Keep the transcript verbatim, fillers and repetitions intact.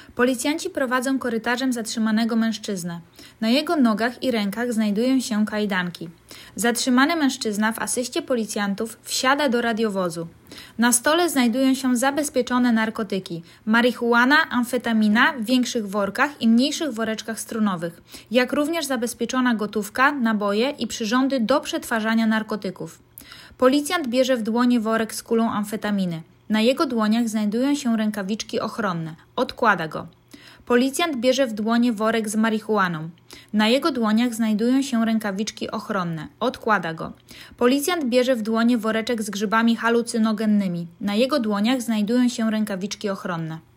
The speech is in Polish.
Policjanci prowadzą korytarzem zatrzymanego mężczyznę. Na jego nogach i rękach znajdują się kajdanki. Zatrzymany mężczyzna w asyście policjantów wsiada do radiowozu. Na stole znajdują się zabezpieczone narkotyki, marihuana, amfetamina w większych workach i mniejszych woreczkach strunowych, jak również zabezpieczona gotówka, naboje i przyrządy do przetwarzania narkotyków. Policjant bierze w dłonie worek z kulą amfetaminy. Na jego dłoniach znajdują się rękawiczki ochronne. Odkłada go. Policjant bierze w dłonie worek z marihuaną. Na jego dłoniach znajdują się rękawiczki ochronne. Odkłada go. Policjant bierze w dłonie woreczek z grzybami halucynogennymi. Na jego dłoniach znajdują się rękawiczki ochronne.